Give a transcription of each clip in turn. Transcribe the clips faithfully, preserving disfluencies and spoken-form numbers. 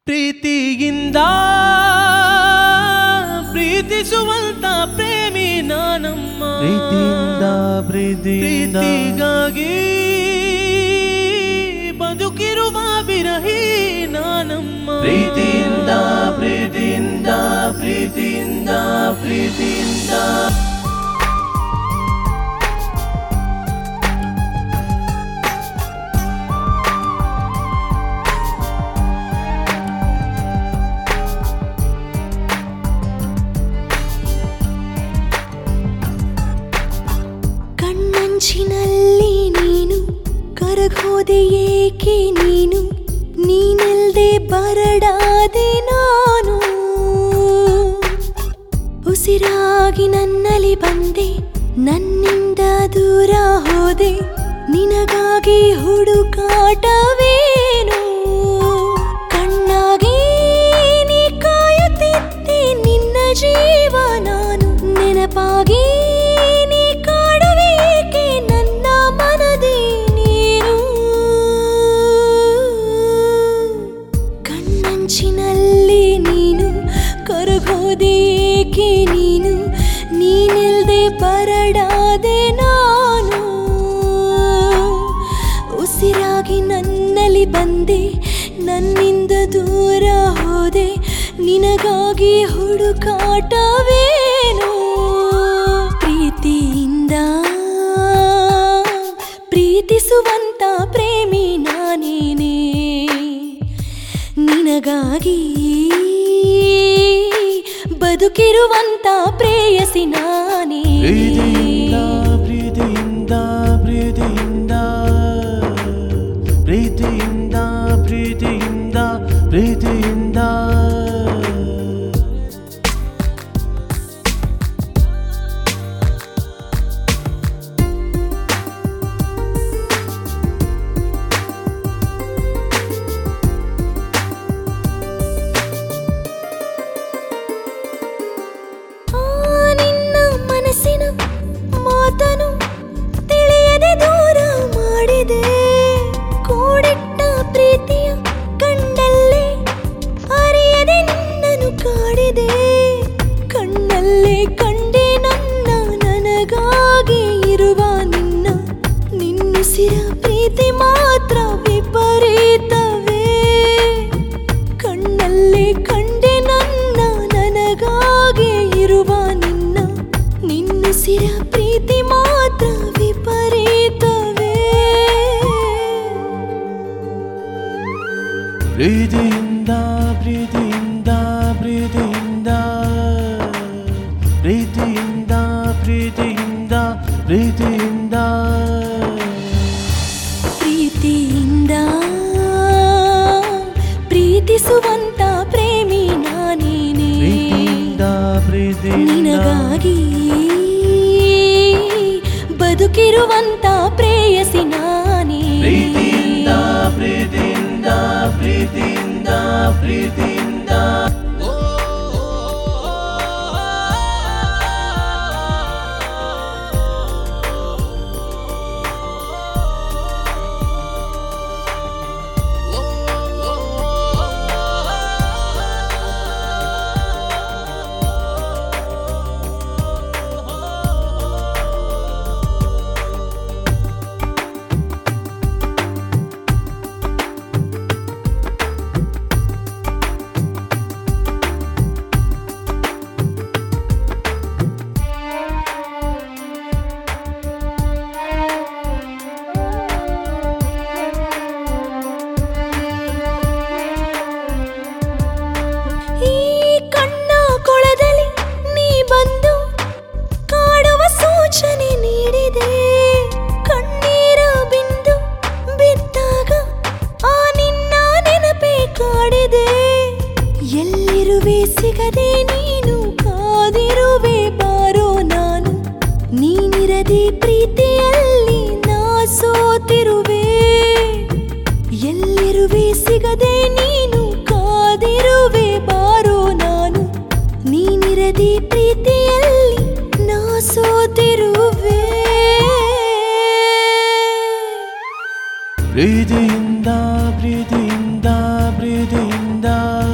ಪ್ರೀತಿಯಿಂದ ಪ್ರೀತಿಸುವಂತ ಪ್ರೇಮಿ ನಾನಮ್ಮ ಪ್ರೀತಿಯಿಂದ ಪ್ರೀತಿಗಾಗಿ ಬದುಕಿರುವ ವಿರಹಿ ನಾನಮ್ಮ ಪ್ರೀತಿಯಿಂದ ಪ್ರೀತಿಯಿಂದ ಪ್ರೀತಿಯಿಂದ ಪ್ರೀತಿಯಿಂದ ಕಣ್ಣಂಚಿನಲ್ಲಿ ನೀನು ಕರಗೋದೆ ಏಕೆ ನೀನು ನೀನಿಲ್ದೆ ಬರಡಾದೆ ನಾನು ಉಸಿರಾಗಿ ನನ್ನಲ್ಲಿ ಬಂದೆ ನನ್ನಿಂದ ದೂರ ಹೋದೆ ನಿನಗಾಗಿ ಹುಡುಕಾಟವೇನು ಕಣ್ಣಾಗಿ ನೀ ಕಾಯುತ್ತಿದ್ದೆ ನಿನ್ನ ಜೀವ ನಾನು ನೆನಪಾಗಿ ಕರಗೋದೇಕೆ ನೀನು ನೀನಿಲ್ದೆ ಬರಡಾದೆ ನಾನು ಉಸಿರಾಗಿ ನನ್ನಲ್ಲಿ ಬಂದೆ ನನ್ನಿಂದ ದೂರ ಹೋದೆ ನಿನಗಾಗಿ ಹುಡುಕಾಟವೇನು ಪ್ರೀತಿಯಿಂದ ಪ್ರೀತಿಸುವಂತ ಪ್ರೇಮಿ ನಾನೇನೆ ನಿನಗಾಗಿ ಬದುಕಿರುವಂತ ಪ್ರೇಯಸಿ ನಾನೇ ಪ್ರೀತಿಯಿಂದ ಪ್ರೀತಿಯಿಂದ ಪ್ರೀತಿಯಿಂದ ಪ್ರೀತಿಯಿಂದ ಪ್ರೀತಿಯಿಂದ ಮಾತನು ತಿಳಿಯದೆ ದೂರ ಮಾಡಿದೆ ಕೂಡಿಟ್ಟ ಪ್ರೀತಿಯ ಕಂಡಲ್ಲೇ ಅರಿಯದೆ ನಿನ್ನನ್ನು ಕಾಡಿದೆ ಕಣ್ಣಲ್ಲೇ ಕಂಡೆ ನನ್ನ ನನಗಾಗಿ ಇರುವ ನಿನ್ನ ನಿನ್ನುಸಿರ ಪ್ರೀತಿ ಮಾತ್ರ ವಿಪರೀತವೇ ಕಣ್ಣಲ್ಲೇ ಕಂಡೆ ನನ್ನ ನನಗಾಗಿ ಇರುವ ನಿನ್ನ ನಿನ್ನುಸಿರ ಪ್ರೀತಿ ಮಾತ್ರ ವಿಪರೀತವೇ ಪ್ರೀತಿಯಿಂದ ಪ್ರೀತಿಯಿಂದ ಪ್ರೀತಿಯಿಂದ ಪ್ರೀತಿಯಿಂದ ಪ್ರೀತಿಯಿಂದ ಪ್ರೀತಿಯಿಂದ ಪ್ರೀತಿಯಿಂದ ಪ್ರೀತಿಸುವಂತ ಪ್ರೇಮಿ ನಾನೇನೆ ನಿನಗಾಗಿ ಬದುಕಿರುವಂತ ಪ್ರೇಯಸಿ ನಾನೇ ಪ್ರೀತಿಯಿಂದ ಪ್ರೀತಿಯಿಂದ ಪ್ರೀತಿಯಿಂದ ಪ್ರೀತಿಯಿಂದ ಎಲ್ಲಿರುವೆ ಸಿಗದೆ ನೀನು ಕಾದಿರುವೆ ಬಾರೋ ನಾನು ನೀನಿರದೆ ಪ್ರೀತಿಯಲ್ಲಿ ನಾ ಸೋತಿರುವೆ ಎಲ್ಲಿರುವೆ ಸಿಗದೆ ನೀನು ಕಾದಿರುವೆ ಬಾರೋ ನಾನು ನೀನಿರದೆ ಪ್ರೀತಿಯಲ್ಲಿ ನಾ ಸೋತಿರುವೆ ಪ್ರೀತಿಯಿಂದ ಪ್ರೀತಿಯಿಂದ ಪ್ರೀತಿಯಿಂದ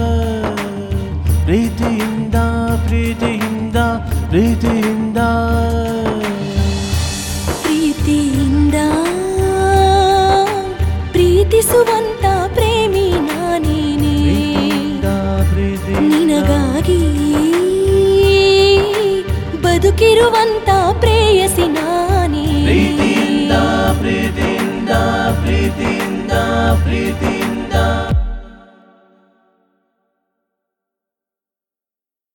ಇರುವಂತ ಪ್ರೇಮಿ